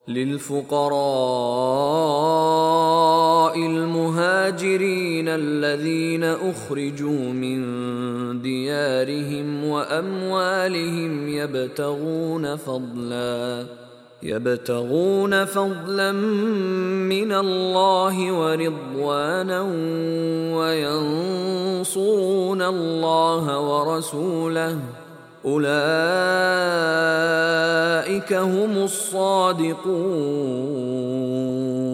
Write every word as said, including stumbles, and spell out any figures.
للفقراء المهاجرين الذين أخرجوا من ديارهم وأموالهم يبتغون فضلا يبتغون فضلا من الله ورضوانا وينصرون الله ورسوله أولئك هم الصادقون.